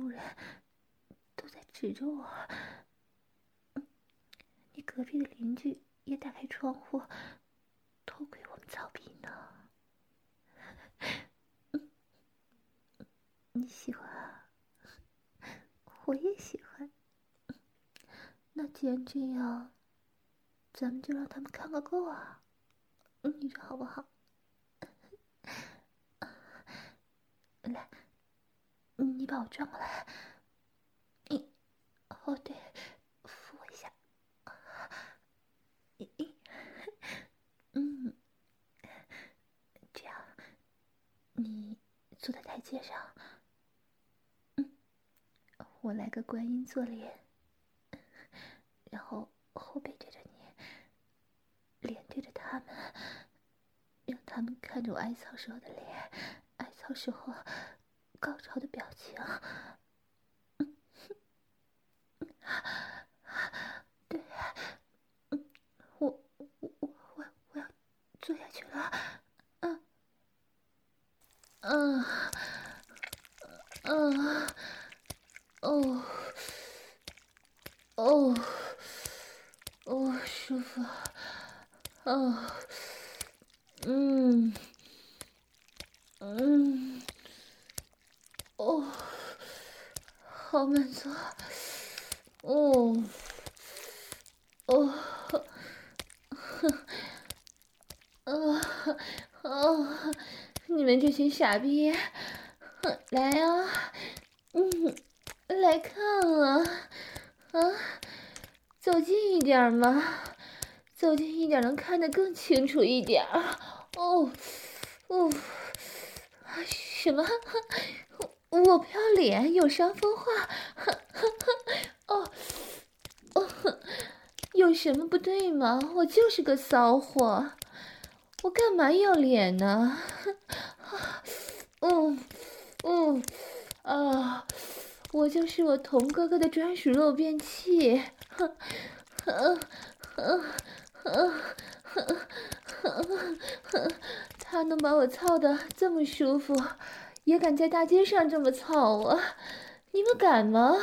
路人都在指着我。你隔壁的邻居也打开窗户偷窥我们草坪呢。你喜欢啊？我也喜欢。那既然这样，咱们就让他们看个够啊！你说好不好？来，你把我转过来。哦对，扶我一下。这样，你坐在台阶上。我来个观音坐莲，然后后背对着你，脸对着他们，让他们看着我艾草时候的脸，艾草时候高潮的表情。对，我要坐下去了。舒服。好满足。你们这群傻逼，来啊，来看啊，走近一点嘛，走近一点能看得更清楚一点。什么？我不要脸，有伤风化。有什么不对吗？我就是个骚货，我干嘛要脸呢？我就是我童哥哥的专属肉便器。他能把我操得这么舒服，也敢在大街上这么操我，你们敢吗？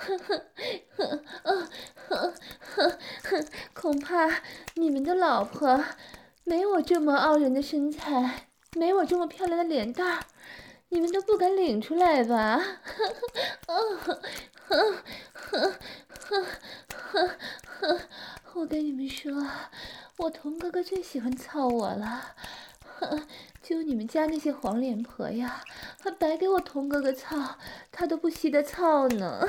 恐怕你们的老婆没我这么傲人的身材，没我这么漂亮的脸蛋，你们都不敢领出来吧？我跟你们说，我童哥哥最喜欢操我了。就你们家那些黄脸婆呀，还白给我童哥哥操，他都不惜得操呢。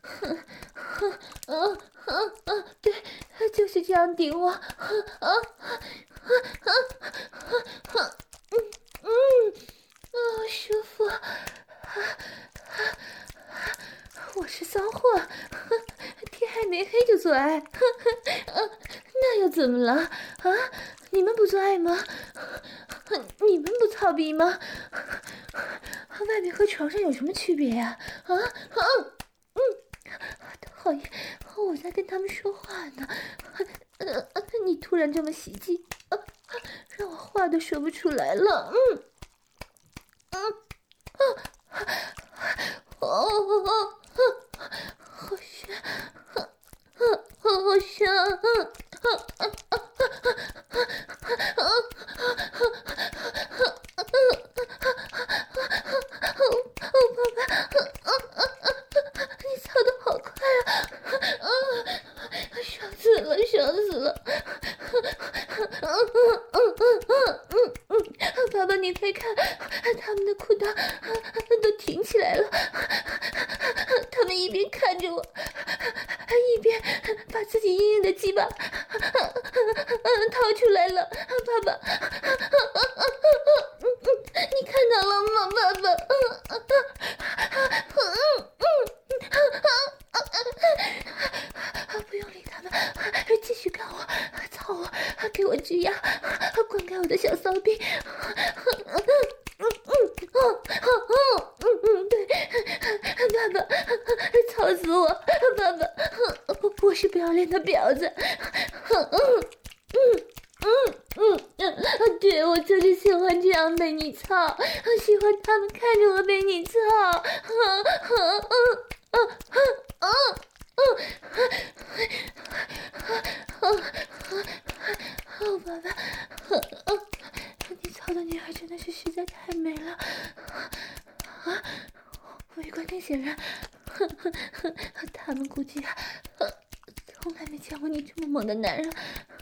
对，就是这样顶我。舒服。我是骚货，天还没黑就做爱。那又怎么了？你们不做爱吗？你们不操逼吗？外面和床上有什么区别呀？讨厌，我在跟他们说话呢。你突然这么袭击，让我话都说不出来了。好香，好香。你操得好快啊！爽死了，爽死了！爸爸，你快看，他们的裤裆都挺起来了。他们一边看着我，一边把自己硬硬的鸡巴掏出来了。爸爸，你看到了吗？爸爸，不用理他们，继续干我，操我，给我吱呀，灌溉我的小骚逼。对，爸爸，操死我！爸爸，我是不要脸的婊子。对，我就是喜欢这样。 样被你操，喜欢他们看着我被你操。爸爸，你操的女儿真的是实在太美了啊！围观那些人，他们估计从来没见过你这么猛的男人。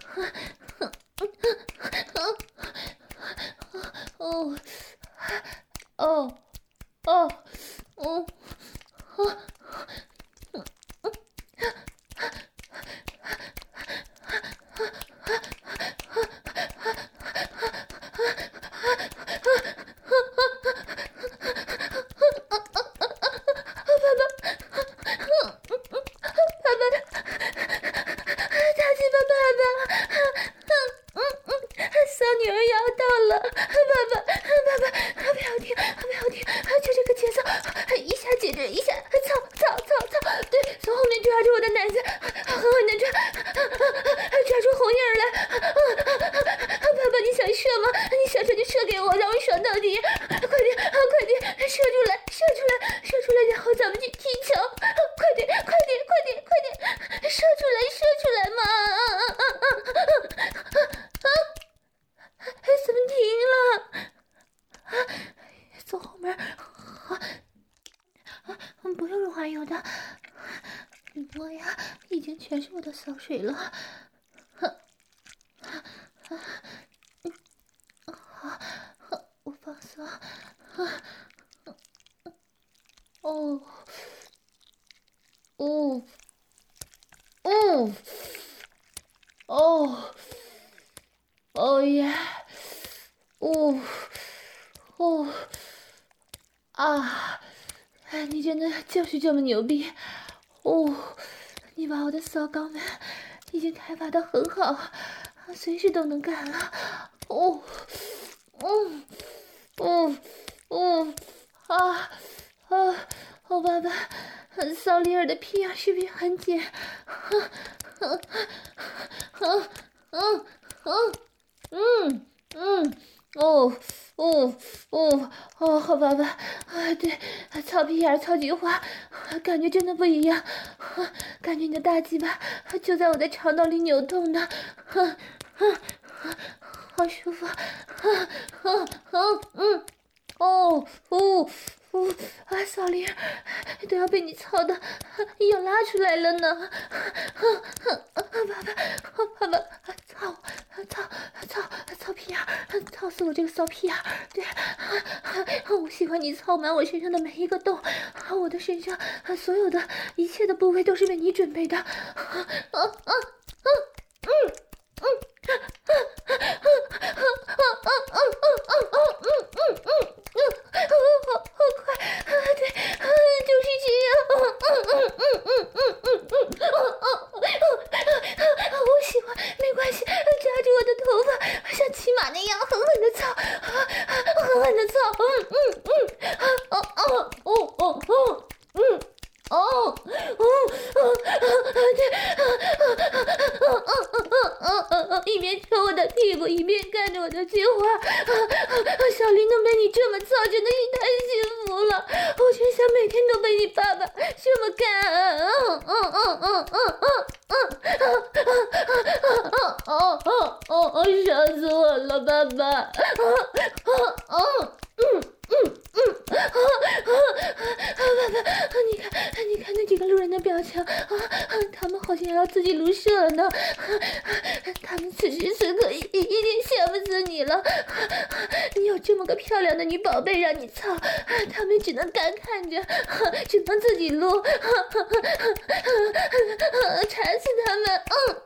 全是我的骚水了，好，我放松，耶，你真的就是这么牛逼，你把我的骚肛门已经开发得很好，随时都能干了。爸爸，骚里尔的屁眼是不是很紧？好爸爸，对，操屁眼操菊花，感觉真的不一样，感觉你的大鸡巴就在我的肠道里扭动呢，好舒服，骚灵都要被你操的要拉出来了呢，爸爸，操屁眼，操死我这个骚屁眼，对，我喜欢你操满我身上的每一个洞，我的身上所有的一切的部位都是为你准备的，好快，对，就是这样，我喜欢，没关系，抓住我的头发，像骑马那样狠狠的操，一边抽我的屁股，一边干着我的菊花，小林能被你这么操，真的是太幸福了，我真想每天都被你爸爸这么干，笑死我了，爸爸，你看那几个路人的表情他们好像要自己撸射了呢，他们此时此刻一定羡慕死你了，你有这么个漂亮的女宝贝让你操，他们只能干看着，只能自己撸，馋死他们，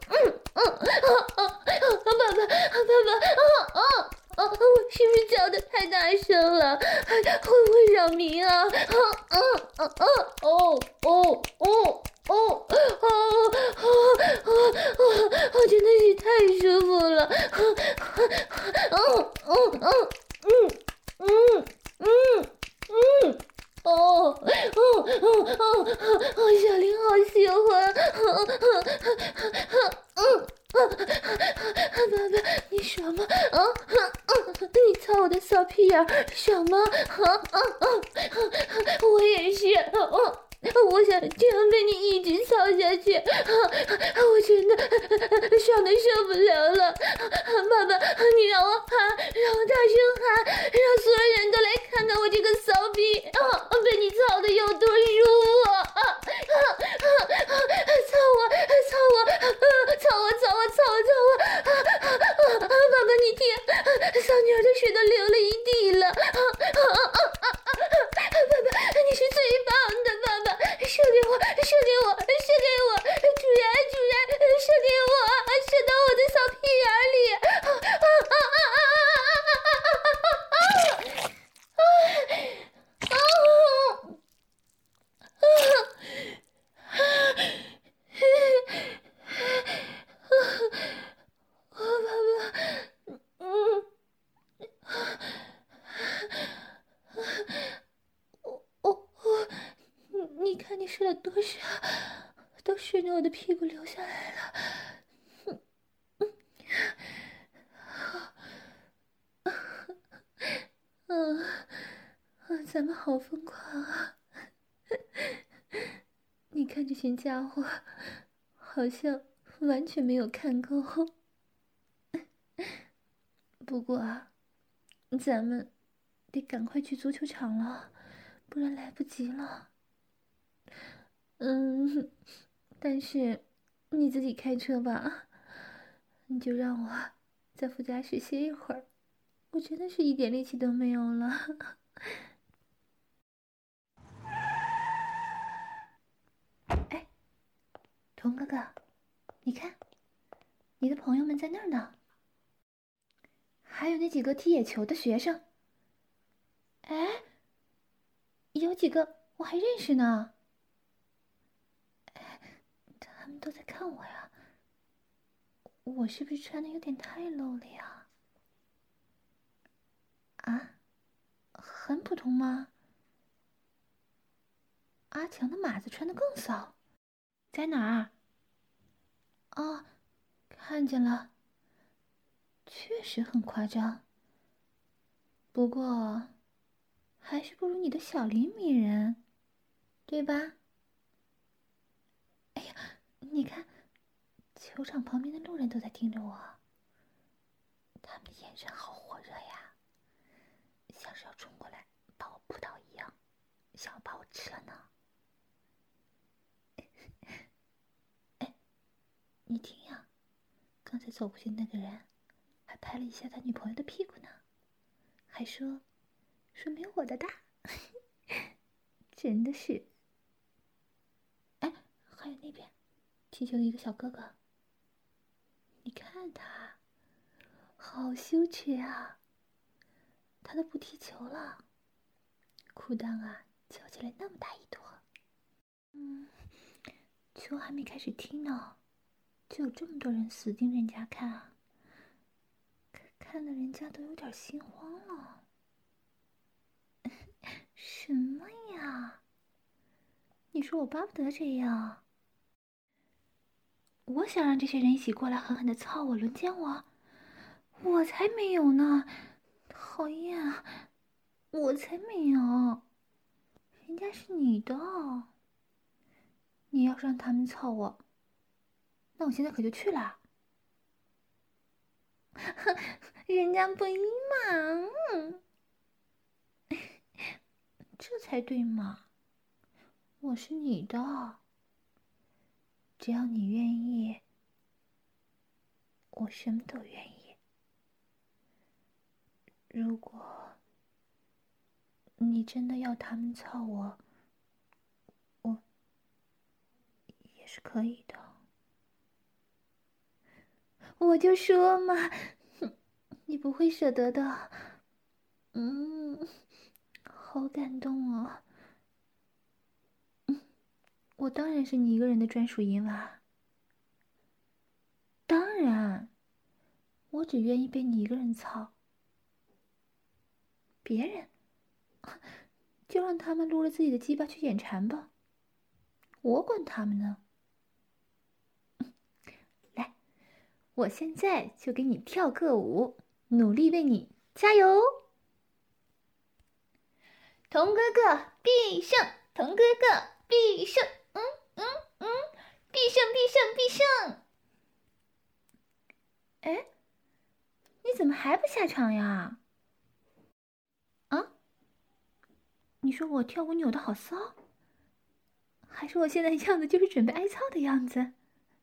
爸爸，我是不是叫的太大声了？会不会扰民啊？真的是太舒服了，小林好喜欢，爸爸，你爽吗？你操操我的骚屁眼，爽吗？我也是，我想这样被你一直操下去，我真的爽的受不了了。爸爸，你让我喊，让我大声喊，让所有人都来看看我这个骚逼，被你操的有多舒服！操我，操我，操我，操我，操我，操我！爸爸，你听，骚女儿的水都流了一地了。爸爸，你是最棒的，爸爸，射给我，射给我，射给我，主人，主人，射给我，射到我的小屁眼里。你看你射了多少，都顺着我的屁股流下来了。咱们好疯狂啊！你看这群家伙，好像完全没有看够。不过啊，咱们得赶快去足球场了，不然来不及了。但是你自己开车吧，你就让我在副驾驶歇一会儿，我真的是一点力气都没有了。哎，童哥哥，你看，你的朋友们在那儿呢，还有那几个踢野球的学生。哎，有几个我还认识呢。他们都在看我呀，我是不是穿的有点太露了呀？啊，很普通吗？阿强的马子穿的更骚，在哪儿？哦，看见了，确实很夸张，不过还是不如你的小林迷人，对吧？哎呀，你看，球场旁边的路人都在盯着我，他们的眼神好火热呀，像是要冲过来把我扑倒一样，想要把我吃了呢。哎，你听呀，刚才走过去那个人还拍了一下他女朋友的屁股呢，还说没有我的大。真的是。哎，还有那边踢球的一个小哥哥，你看他好羞耻啊，他都不踢球了，裤裆啊翘起来那么大一坨。球还没开始踢呢，就有这么多人死盯人家看啊，看得人家都有点心慌了。什么呀？你说我巴不得这样？我想让这些人一起过来狠狠的操我、轮奸我，我才没有呢！讨厌啊，我才没有，人家是你的。你要是让他们操我，那我现在可就去了。人家不依嘛，这才对嘛！我是你的，只要你愿意，我什么都愿意。如果你真的要他们操我，我也是可以的。我就说嘛，你不会舍得的。好感动哦。我当然是你一个人的专属银娃。当然，我只愿意被你一个人操。别人，就让他们撸了自己的鸡巴去眼馋吧，我管他们呢。来，我现在就给你跳个舞，努力为你加油。 童哥哥必胜，童哥哥必胜，必胜必胜必胜！哎，你怎么还不下场呀？啊？你说我跳舞扭得好骚，还是我现在样子就是准备挨操的样子？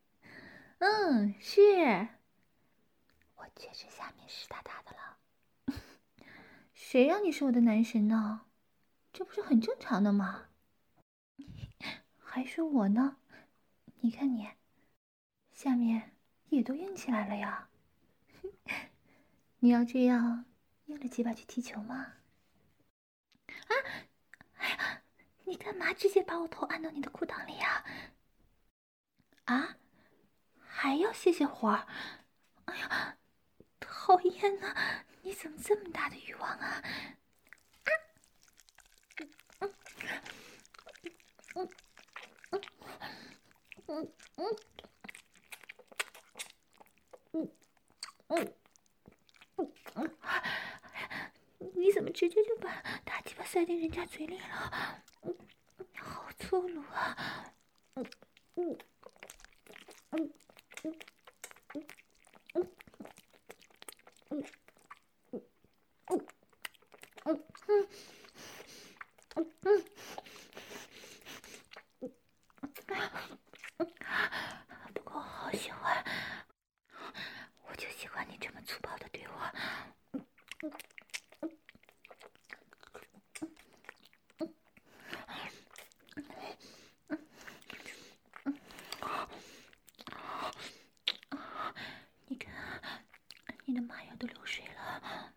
是，我确实下面湿哒哒的了。谁让你是我的男神呢？这不是很正常的吗？还说我呢？你看你，下面也都硬起来了呀。你要这样硬着鸡巴去踢球吗？啊！哎呀，你干嘛直接把我头按到你的裤裆里呀？啊？还要泄泄火儿？哎呀，讨厌呐！你怎么这么大的欲望啊？你怎么直接就把大鸡巴塞进人家嘴里了？好粗鲁啊！不过我好喜欢，我就喜欢你这么粗暴的对我。你看，你的马牙都流水了。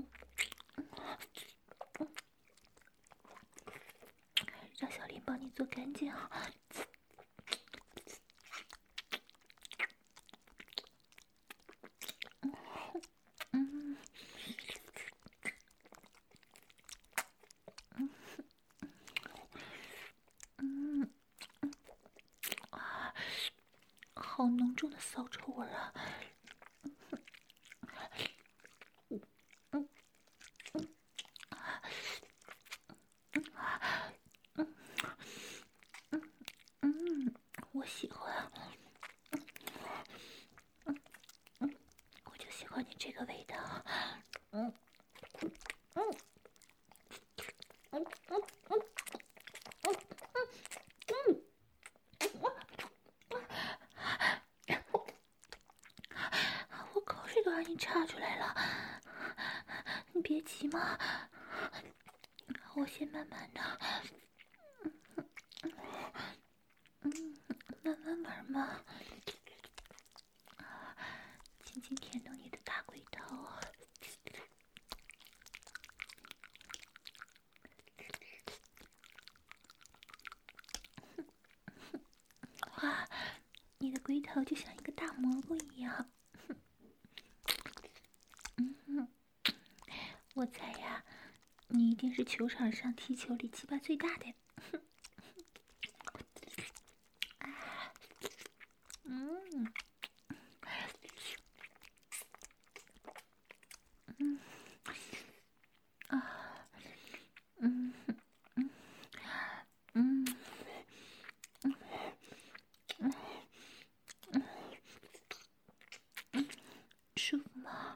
让小林帮你做干净。好浓重的骚臭味啊！我喜欢，我就喜欢你这个味道。我口水都让你插出来了，你别急嘛，我先慢慢的，慢慢玩嘛，轻轻舔动你的大龟头。哇，你的龟头就像一个大蘑菇一样。我猜呀，你一定是球场上踢球里鸡巴最大的。舒服吗？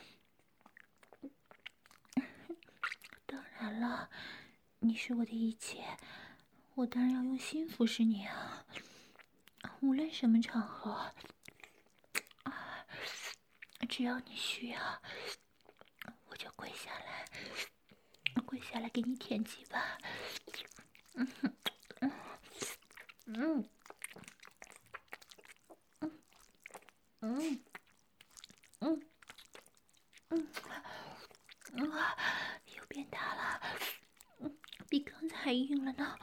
当然了，你是我的一切，我当然要用心服侍你啊！无论什么场合，只要你需要，我就跪下来给你舔鸡巴。又变大了，比刚才还硬了呢。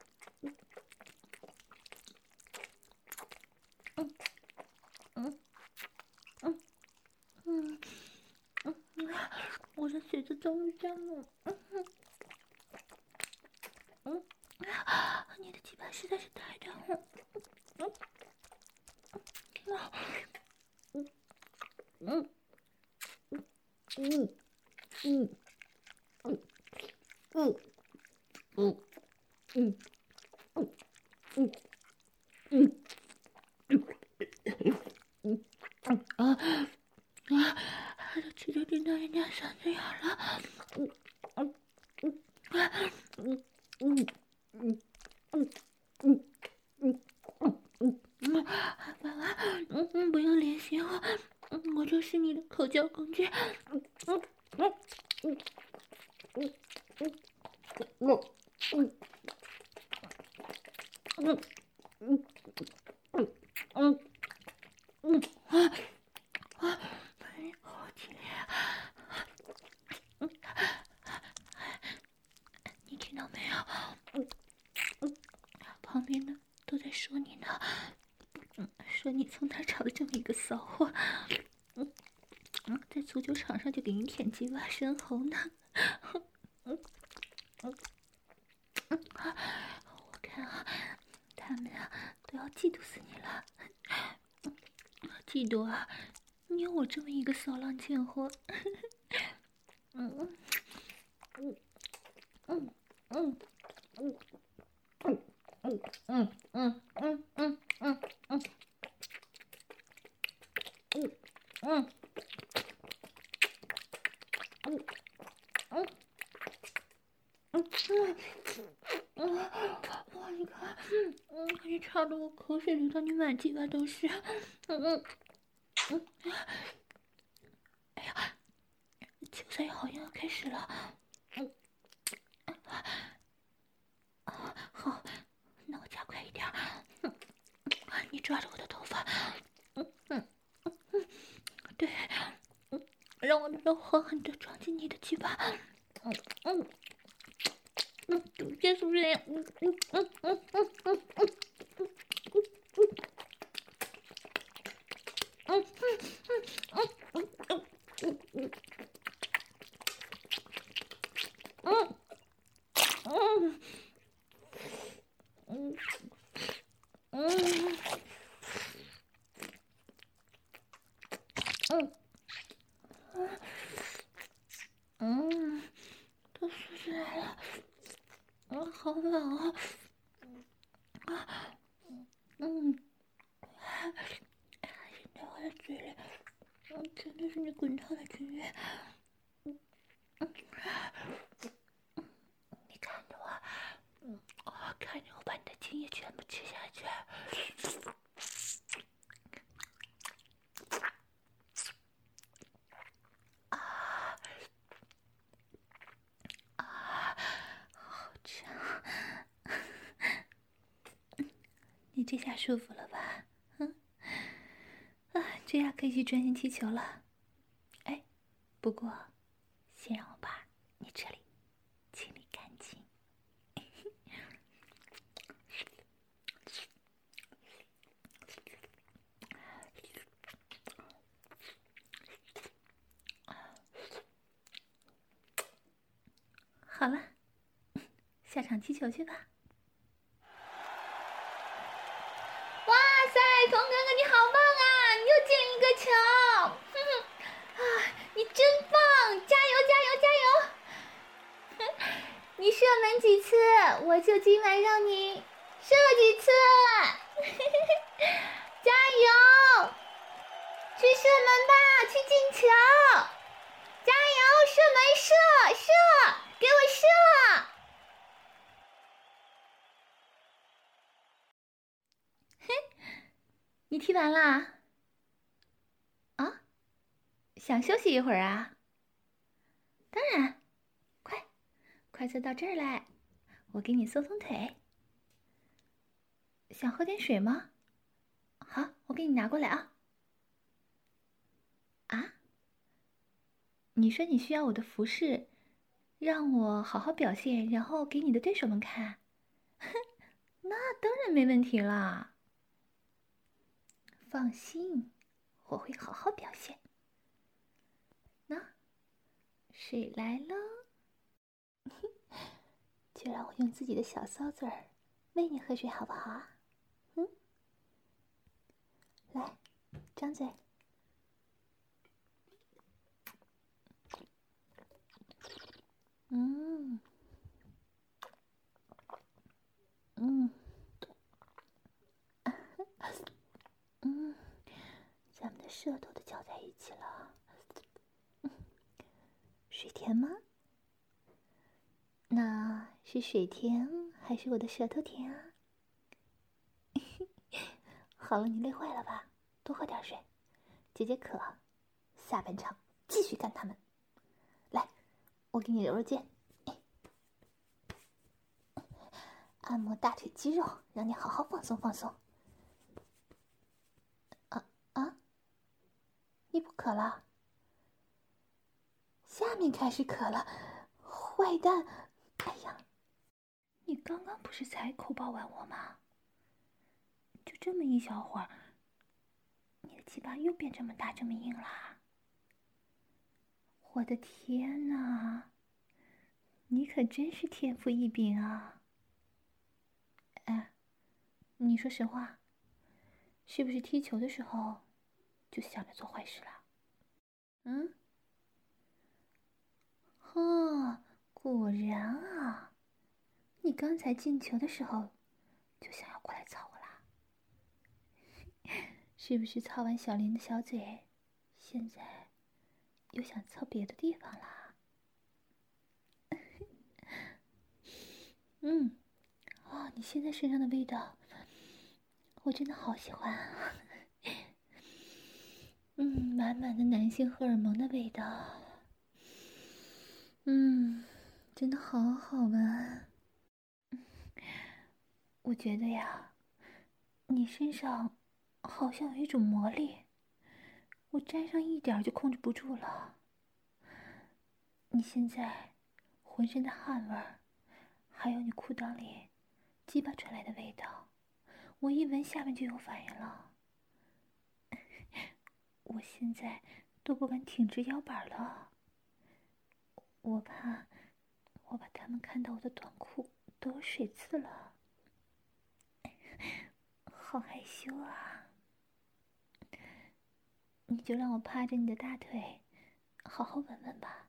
我的嘴子终于张了。你的鸡巴实在是太长了。 吃着听到人家嗓子眼了。爸爸，不要联系我，我就是你的口交工具。你听到没有？旁边的都在说你呢，说你从哪找的这么一个骚货，在足球场上就给你舔鸡巴生猴呢。我看啊，他们啊都要嫉妒死你了。嫉妒啊，你有我这么一个骚浪贱货。哇，你看，你插得我口水流到你满鸡巴都是。哎呀，球赛好像要开始了。好，那我加快一点。你抓着我的头发，对，让我的肉狠狠地撞进你的鸡巴。结束这样。都出起来了，好冷啊！现在我的嘴里，全都是你滚烫的精液。你看着我，看着我把你的精液全部吃下去。好强！你这下舒服了吧？这样可以去专心踢球了。哎，不过先让我把你这里清理干净。好了，下场踢球去吧。哇塞，童哥哥你好棒啊！你又进了一个球，你真棒！加油加油加油！你射门几次，我就今晚让你射几次。加油！去射门吧，去进球！加油，射门射，给我射！你踢完啦？啊？想休息一会儿啊？当然，快坐到这儿来，我给你松松腿。想喝点水吗？好，我给你拿过来啊。啊？你说你需要我的服饰，让我好好表现，然后给你的对手们看。那当然没问题啦。放心，我会好好表现。那，水来喽，就让我用自己的小骚嘴儿喂你喝水好不好？来，张嘴。 舌头都搅在一起了。水甜吗？那是水甜还是我的舌头甜啊？好了，你累坏了吧？多喝点水，解解渴。下半场继续干他们。来，我给你揉揉肩，按摩大腿肌肉，让你好好放松放松。你不渴了？下面开始渴了，坏蛋！哎呀，你刚刚不是才口爆完我吗？就这么一小会儿，你的鸡巴又变这么大这么硬啦？我的天哪，你可真是天赋异禀啊！哎，你说实话，是不是踢球的时候就想着做坏事了？嗯？哦，果然啊，你刚才进球的时候就想要过来操我啦？是不是操完小林的小嘴，现在又想操别的地方啦？哦，你现在身上的味道，我真的好喜欢啊！满满的男性荷尔蒙的味道，真的好好闻。我觉得呀，你身上好像有一种魔力，我沾上一点就控制不住了。你现在浑身的汗味儿，还有你裤裆里鸡巴传来的味道，我一闻下面就有反应了。我现在都不敢挺直腰板了，我怕我把他们看到我的短裤都有水渍了，好害羞啊！你就让我趴着你的大腿，好好闻闻吧。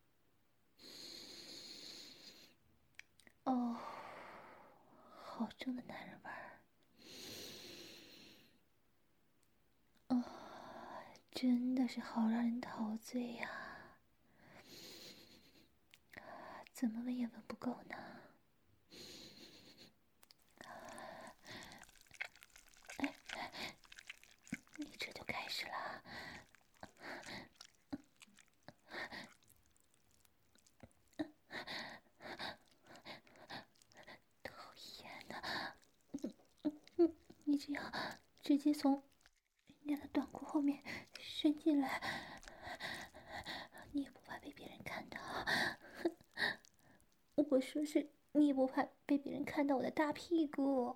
哦，好重的男人味儿。哦，真的是好让人陶醉呀！怎么闻也闻不够呢。你这就开始了。讨厌的，你这样直接从人家的短裤后面伸进来，你也不怕被别人看到？我说是你也不怕被别人看到我的大屁股？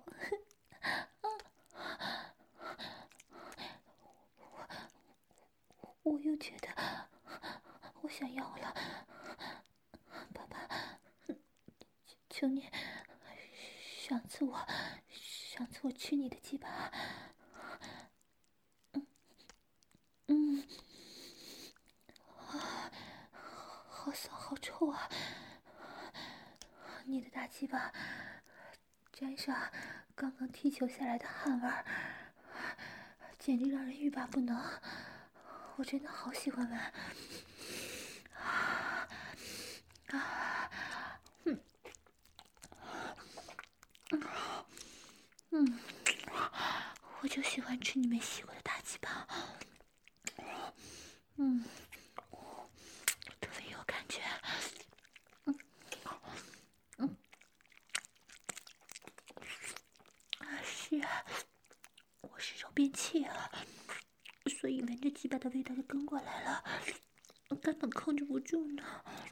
我又觉得我想要了，爸爸，求你，上次我吃你的鸡巴，好骚好臭啊！你的大鸡巴沾上刚刚踢球下来的汗味儿，简直让人欲罢不能。我真的好喜欢闻。我就喜欢吃你没洗过的大鸡巴。特别有感觉。是啊，我是肉变气了，所以闻着鸡巴的味道就跟过来了，根本控制不住呢。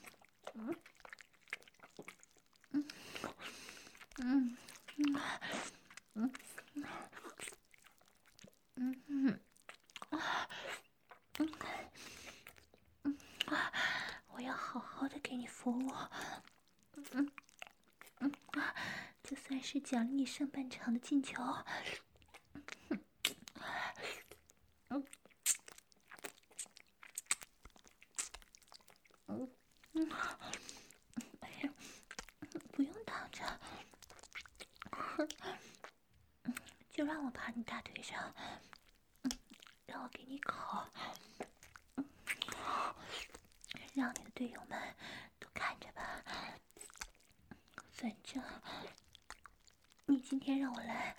我要好好的给你服务。这算是奖励你上半场的进球。不用躺着，就让我趴你大腿上， 让我给你口，让你的队友们都看着吧。反正你今天让我来，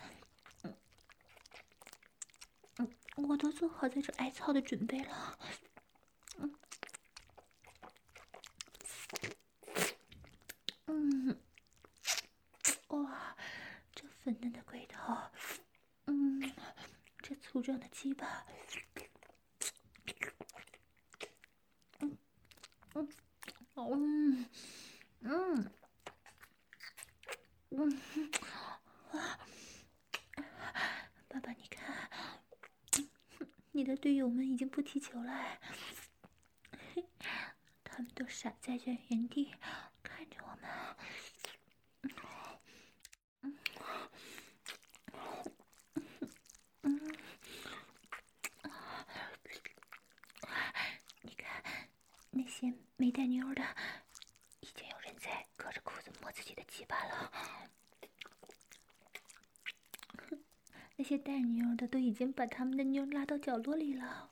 我都做好在这挨操的准备了。哇，这粉嫩的龟头，这粗壮的鸡巴，爸爸，你看，你的队友们已经不踢球了，他们都傻在这原地看着我们。你看，那些没带妞的，已经有人在隔着裤子摸自己的鸡巴了。那些带妞的都已经把他们的妞拉到角落里了。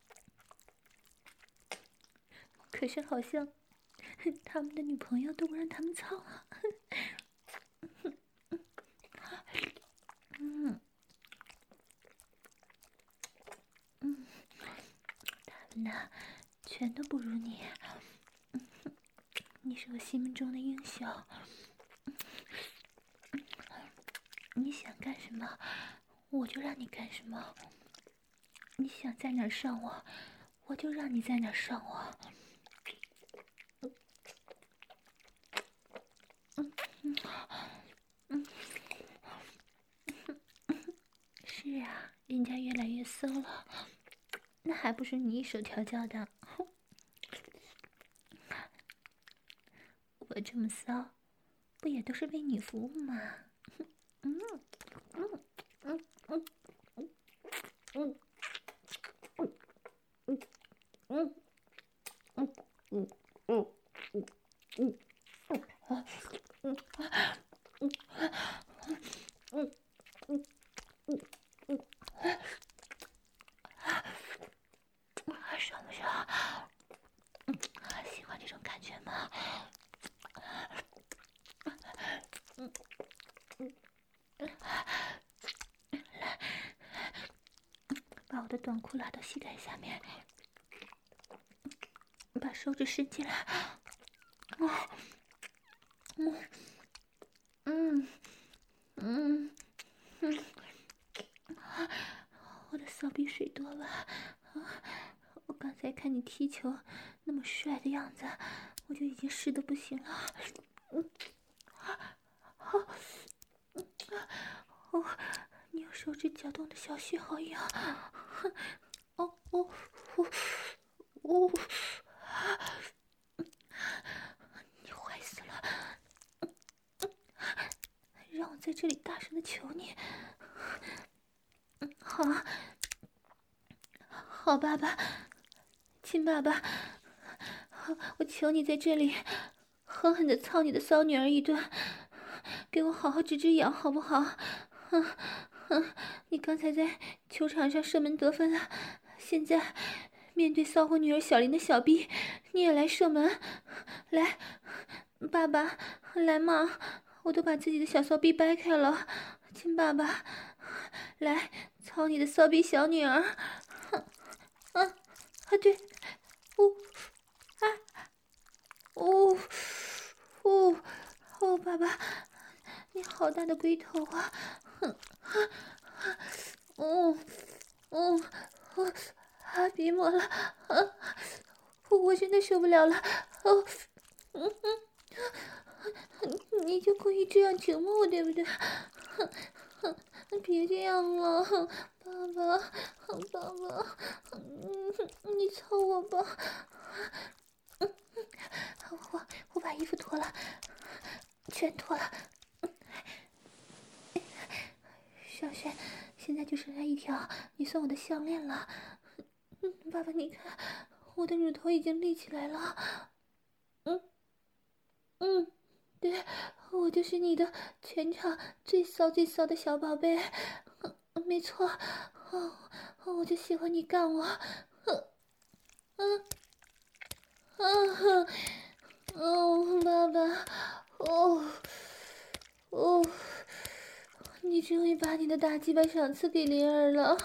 可是好像他们的女朋友都不让他们操了。他们呢，全都不如你。你是我心目中的英雄。你想干什么，我就让你干什么。你想在哪儿上我，我就让你在哪儿上我。是啊，人家越来越骚了，那还不是你一手调教的？我这么骚，不也都是为你服务吗？爽不爽？喜欢这种感觉吗？来，把我的短裤拉到膝盖下面，把手指伸进来。我的骚逼水多吧？我刚才看你踢球那么帅的样子，我就已经湿得不行了。你用手指搅动的小穴好痒。你坏死了！让我在这里大声的求你。好，好，爸爸，亲爸爸，我求你在这里狠狠的操你的骚女儿一顿，给我好好止痒，好不好？你刚才在球场上射门得分了，现在面对骚货女儿小林的小逼，你也来射门？来，爸爸，来嘛！我都把自己的小骚逼掰开了，亲爸爸，来操你的骚逼小女儿！对，爸爸，你好大的龟头啊！别摸了，我真的受不了了。你就故意这样折磨我，对不对？别这样了，爸爸，你操我吧。我把衣服脱了，全脱了。小轩，现在就剩下一条你送我的项链了。爸爸，你看，我的乳头已经立起来了。对，我就是你的全场最骚的小宝贝。 没错，我就喜欢你干我，爸爸，哦，你终于把你的大鸡巴赏赐给灵儿了，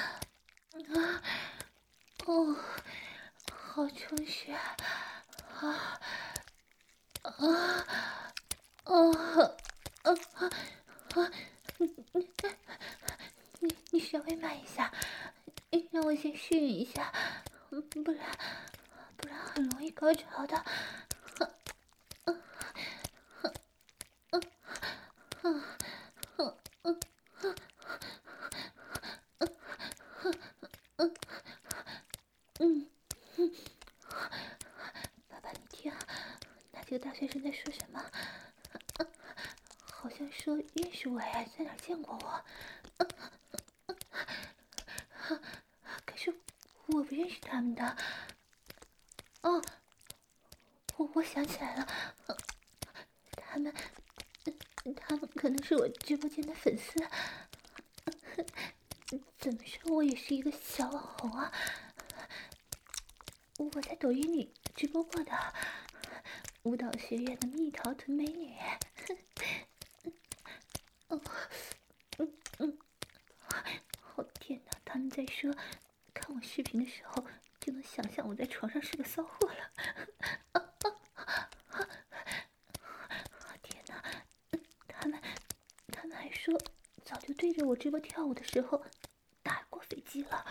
哦，好充实啊，你稍微慢一下，让我先适应一下，不然很容易高潮的。爸爸，你听，那几个大学生在说什么？好像说认识我呀，在哪儿见过我？可是我不认识他们的。哦，我想起来了，他们可能是我直播间的粉丝。怎么说，我也是一个小网红啊。我在抖音里直播过的，舞蹈学院的蜜桃臀美女。哦天哪，他们在说，看我视频的时候就能想象我在床上是个骚货了。天哪，他们还说早就对着我直播跳舞的时候打过飞机了。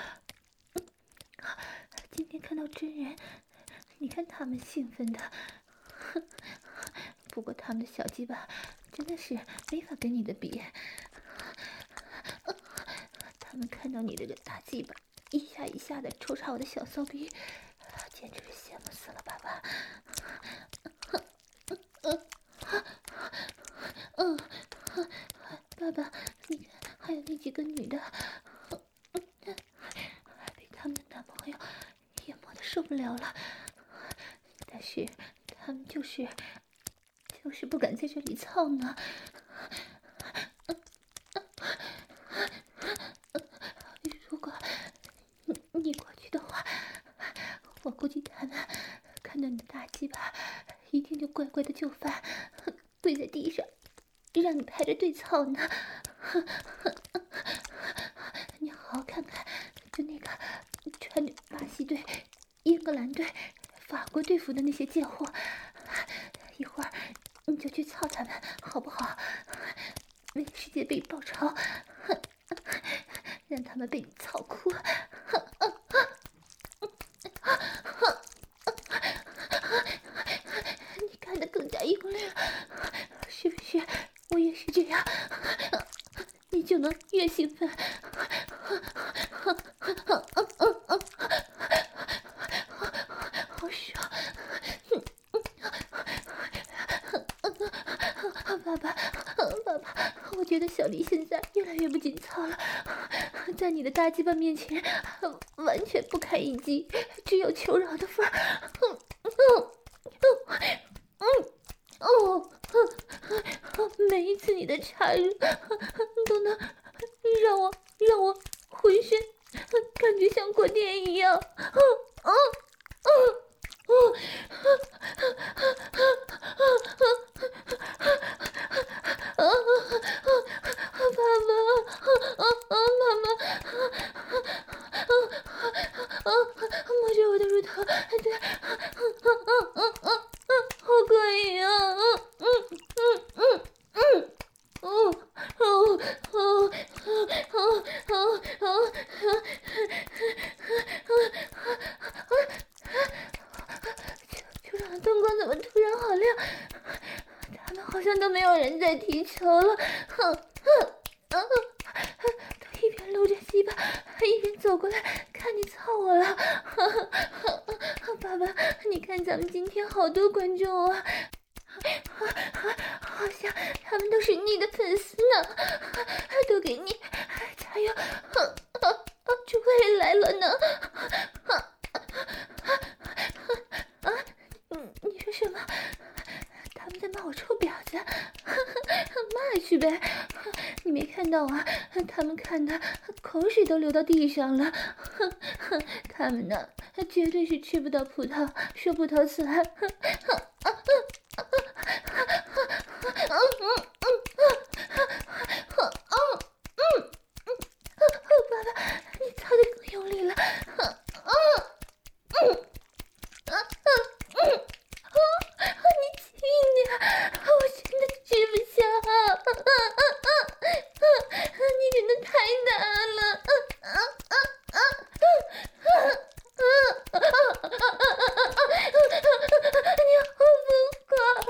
今天看到真人，你看他们兴奋的。不过他们的小鸡巴真的是没法跟你的比。他们看到你这个大鸡巴一下一下的抽插我的小骚逼，简直是羡慕死了，爸爸。爸爸，你看还有那几个女的，被他们的男朋友也摸得受不了了，但是他们就是不敢在这里操呢。如果你过去的话，我估计他们看到你的大鸡巴，一定就乖乖的就范，跪在地上，让你排着队操呢。你好好看看，就那个穿着巴西队、英格兰队、法国队服的那些贱货，一会儿你就去操他们，好不好？为世界杯报仇，让他们被你操哭。你看得更加用力了，是不是？我也是这样，你就能越兴奋。好爽！爸爸，我觉得小丽现在越来越不紧操了，在你的大鸡巴面前，完全不堪一击，只有求饶的份儿。每一次你的插入都能让我浑身感觉像过电一样。摸着我的乳头，对，好过瘾啊！球场的灯光怎么突然好亮？他们好像都没有人在踢球了。都一边搂着鸡巴，一边走过来看你操我了。爸爸，你看咱们今天好多观众啊，好像他们都是你的粉丝呢，都给你加油，诸位来了呢。你说什么？他们在骂我臭婊子？骂去呗！你没看到啊？他们看的口水都流到地上了。他们呢，绝对是吃不到葡萄说葡萄酸。爸爸，你操得更用力了。你轻点，我真的吃不下。你真的太难了。你好疯狂，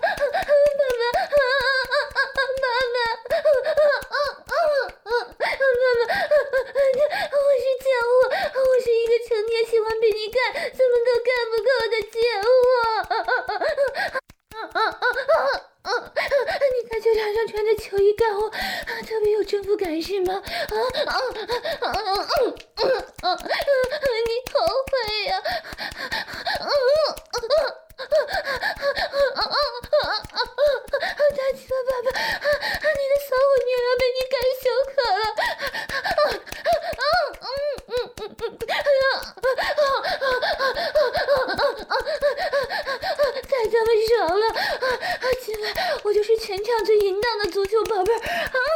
我是贱物，我是一个成年喜欢被你干，怎么都干不够的贱物。你在球场上穿着球衣干我，特别有征服感是吗？你好会呀！大鸡巴爸爸，你的骚货女儿被你干休克了。太他妈爽了！今晚我就是全场最淫荡的足球宝贝儿！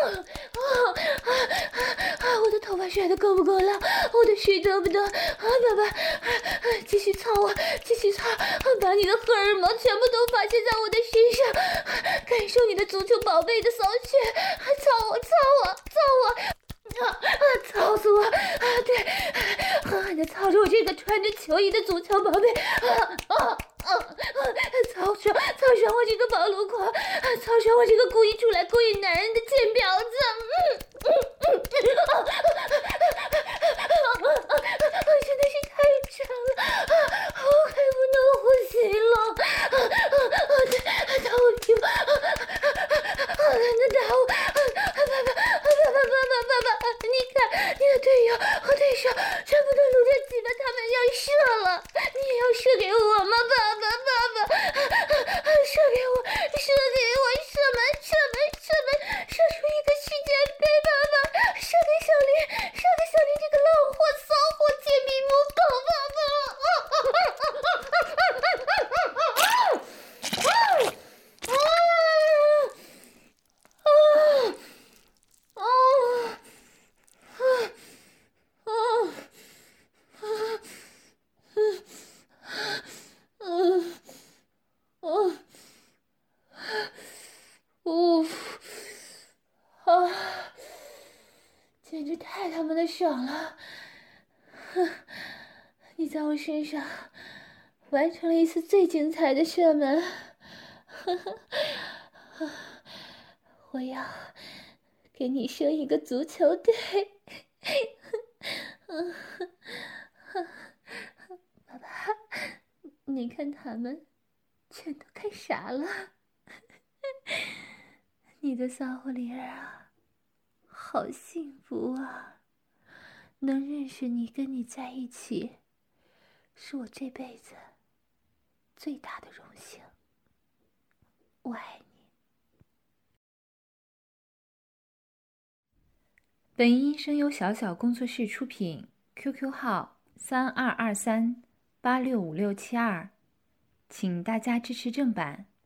我的头发甩得够不够浪？我的水多不多？爸爸，继续操我，继续操！把你的荷尔蒙全部都发泄在我的身上，感受你的足球宝贝的骚穴！操我，操我，操我！操死我！对，狠狠地操着我这个穿着球衣的足球宝贝！操爽我这个暴露狂！操爽我这个故意出来勾引男人的贱婊子！我真的是太长了，我快不能呼吸了！打我屁股！打我！爸，你看你的队友和对手全部都撸着鸡巴，他们要射了，你也要射给我吗？爸爸，射给我，射出一个世界杯！爸爸，射给小林这个浪货、骚货、贱民母狗！简直太他妈的爽了！你在我身上完成了一次最精彩的射门，我要给你生一个足球队！爸爸，你看他们全都看傻了。你的骚货灵儿啊，好幸福啊！能认识你，跟你在一起，是我这辈子最大的荣幸。我爱你。本音声由小小工作室出品 ，QQ 号3223865672，请大家支持正版。